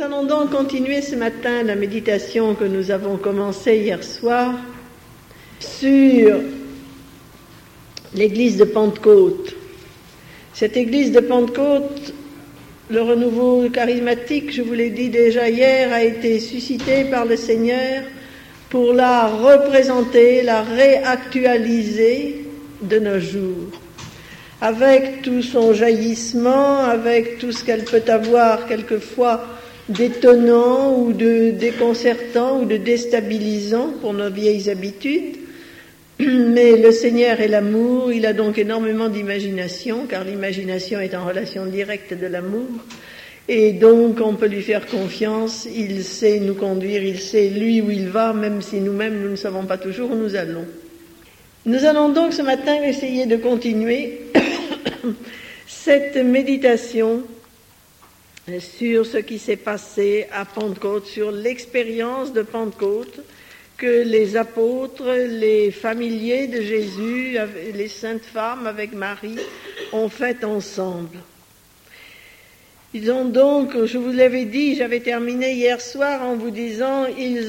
allons donc continuer ce matin la méditation que nous avons commencée hier soir sur l'église de Pentecôte. Cette église de Pentecôte, le renouveau charismatique, je vous l'ai dit déjà hier, a été suscité par le Seigneur pour la représenter, la réactualiser de nos jours. Avec tout son jaillissement, avec tout ce qu'elle peut avoir quelquefois d'étonnant ou de déconcertant ou de déstabilisant pour nos vieilles habitudes. Mais le Seigneur est l'amour, il a donc énormément d'imagination, car l'imagination est en relation directe de l'amour. Et donc on peut lui faire confiance, il sait nous conduire, il sait lui où il va, même si nous-mêmes nous ne savons pas toujours où nous allons. Nous allons donc ce matin essayer de continuer cette méditation sur ce qui s'est passé à Pentecôte, sur l'expérience de Pentecôte que les apôtres, les familiers de Jésus, les saintes femmes avec Marie ont fait ensemble. Ils ont donc, je vous l'avais dit, j'avais terminé hier soir en vous disant,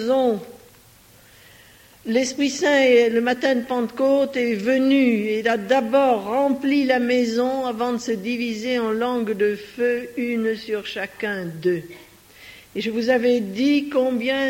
l'Esprit Saint, le matin de Pentecôte, est venu et a d'abord rempli la maison avant de se diviser en langues de feu, une sur chacun d'eux. Et je vous avais dit combien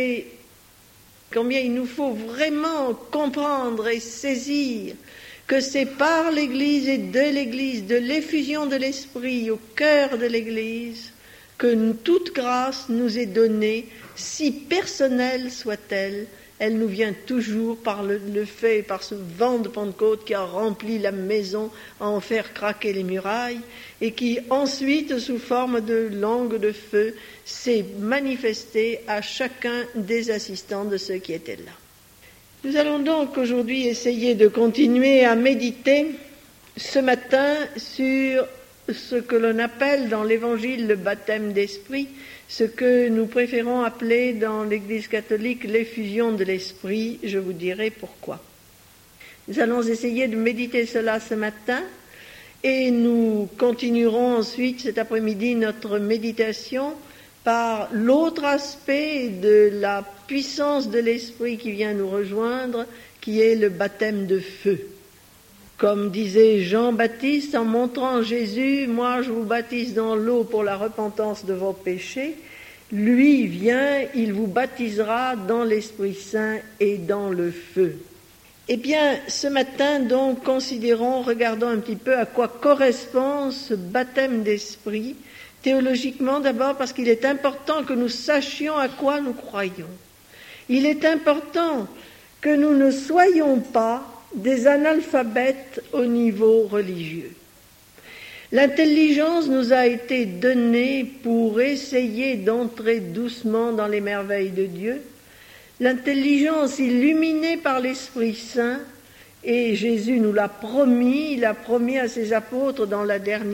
il nous faut vraiment comprendre et saisir que c'est par l'Église et de l'effusion de l'Esprit au cœur de l'Église, que toute grâce nous est donnée, si personnelle soit-elle. Elle nous vient toujours par le fait, par ce vent de Pentecôte qui a rempli la maison à en faire craquer les murailles et qui ensuite, sous forme de langue de feu, s'est manifesté à chacun des assistants de ceux qui étaient là. Nous allons donc aujourd'hui essayer de continuer à méditer ce matin sur ce que l'on appelle dans l'Évangile le baptême d'esprit, ce que nous préférons appeler dans l'Église catholique l'effusion de l'Esprit. Je vous dirai pourquoi. Nous allons essayer de méditer cela ce matin et nous continuerons ensuite cet après-midi notre méditation par l'autre aspect de la puissance de l'Esprit qui vient nous rejoindre, qui est le baptême de feu. Comme disait Jean-Baptiste en montrant Jésus, « Moi je vous baptise dans l'eau pour la repentance de vos péchés », lui vient, il vous baptisera dans l'Esprit Saint et dans le feu. Eh bien, ce matin, donc, regardons un petit peu à quoi correspond ce baptême d'esprit, théologiquement d'abord parce qu'il est important que nous sachions à quoi nous croyons. Il est important que nous ne soyons pas des analphabètes au niveau religieux. L'intelligence nous a été donnée pour essayer d'entrer doucement dans les merveilles de Dieu. L'intelligence illuminée par l'Esprit Saint, et Jésus nous l'a promis, il a promis à ses apôtres dans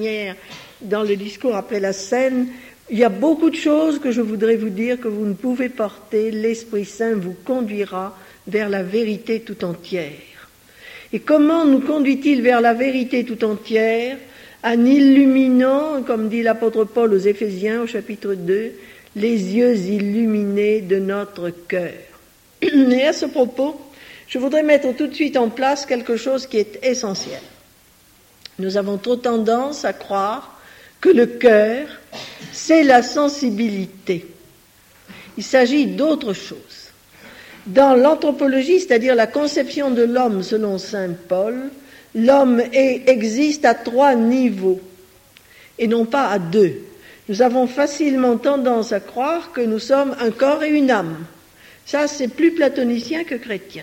le discours après la scène, il y a beaucoup de choses que je voudrais vous dire que vous ne pouvez porter, l'Esprit Saint vous conduira vers la vérité tout entière. Et comment nous conduit-il vers la vérité tout entière? En illuminant, comme dit l'apôtre Paul aux Éphésiens au chapitre 2, les yeux illuminés de notre cœur. Et à ce propos, je voudrais mettre tout de suite en place quelque chose qui est essentiel. Nous avons trop tendance à croire que le cœur, c'est la sensibilité. Il s'agit d'autre chose. Dans l'anthropologie, c'est-à-dire la conception de l'homme selon saint Paul, l'homme existe à 3 niveaux et non pas à 2. Nous avons facilement tendance à croire que nous sommes un corps et une âme. Ça, c'est plus platonicien que chrétien.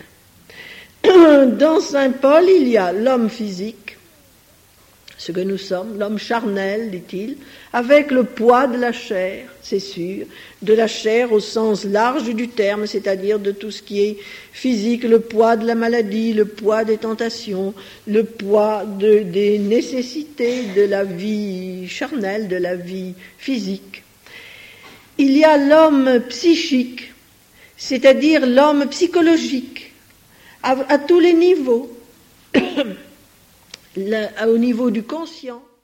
Dans saint Paul, il y a l'homme physique, ce que nous sommes, l'homme charnel, dit-il, avec le poids de la chair, c'est sûr, de la chair au sens large du terme, c'est-à-dire de tout ce qui est physique, le poids de la maladie, le poids des tentations, le poids des nécessités de la vie charnelle, de la vie physique. Il y a l'homme psychique, c'est-à-dire l'homme psychologique, à tous les niveaux. Au niveau du conscient,